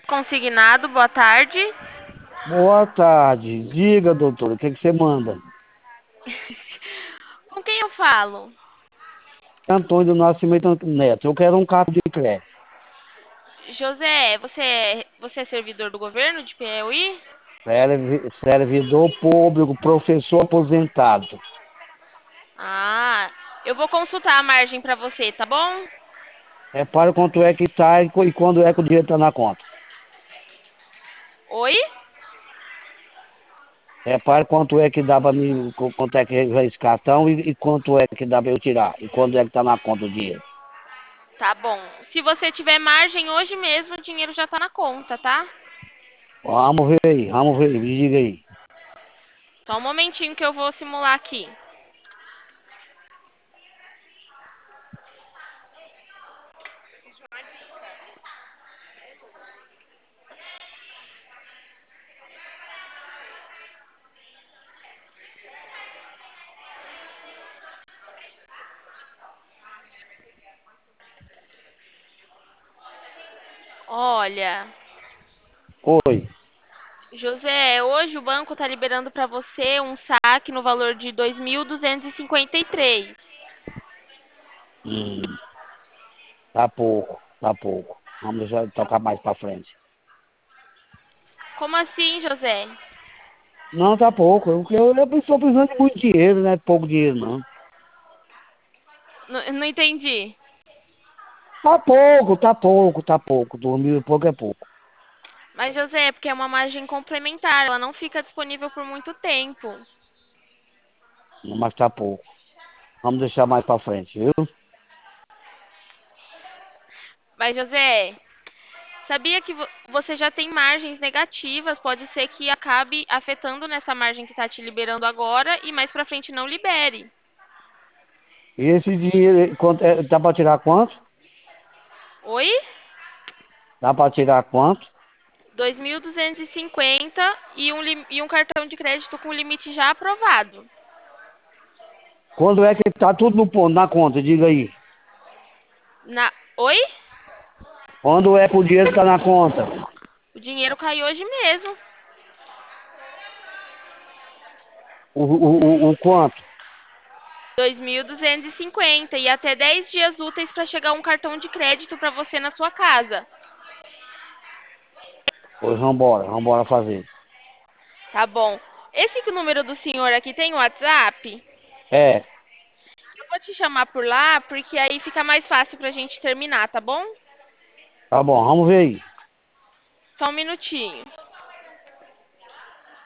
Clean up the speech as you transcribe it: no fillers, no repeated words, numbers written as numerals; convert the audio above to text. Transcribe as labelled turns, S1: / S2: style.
S1: Consignado, boa tarde.
S2: Boa tarde. Diga, doutor, o que você manda?
S1: Com quem eu falo?
S2: Antônio do Nascimento Neto. Eu quero um cartão de crédito.
S1: José, você é servidor do governo de Piauí?
S2: Servidor público, professor aposentado.
S1: Ah, eu vou consultar a margem para você, tá bom?
S2: Repare quanto é que tá e quando é que o dinheiro tá na conta.
S1: Oi?
S2: Repare quanto é que dá pra mim, quanto é que é esse cartão e quanto é que dá pra eu tirar. E quando é que tá na conta o dinheiro.
S1: Tá bom. Se você tiver margem hoje mesmo, o dinheiro já tá na conta, tá?
S2: Vamos ver aí, me diga aí.
S1: Só um momentinho que eu vou simular aqui. Olha,
S2: Oi.
S1: José, hoje o banco tá liberando para você um saque no valor de 2.253.
S2: Hum, tá pouco, tá pouco. Vamos deixar tocar mais pra frente.
S1: Como assim, José?
S2: Não, tá pouco. Eu estou precisando de muito dinheiro, não é pouco dinheiro, não.
S1: Não entendi.
S2: Tá pouco, tá pouco, tá pouco. 2.000 e pouco é pouco.
S1: Mas, José, é porque é uma margem complementar, ela não fica disponível por muito tempo.
S2: Mas tá pouco. Vamos deixar mais pra frente, viu?
S1: Mas, José, sabia que você já tem margens negativas? Pode ser que acabe afetando nessa margem que está te liberando agora e mais pra frente não libere.
S2: E esse dinheiro, dá pra tirar quanto?
S1: Oi?
S2: Dá pra tirar quanto?
S1: 2.250 e um cartão de crédito com limite já aprovado.
S2: Quando é que tá tudo no ponto, na conta? Diga aí.
S1: Oi?
S2: Quando é que o dinheiro tá na conta?
S1: O dinheiro caiu hoje mesmo.
S2: O quanto?
S1: 2.250 e até 10 dias úteis para chegar um cartão de crédito para você na sua casa.
S2: Pois vambora fazer.
S1: Tá bom. Esse número do senhor aqui tem WhatsApp?
S2: É,
S1: Eu vou te chamar por lá, porque aí fica mais fácil pra gente terminar, tá bom?
S2: tá bom, vamos ver aí.
S1: Só um minutinho.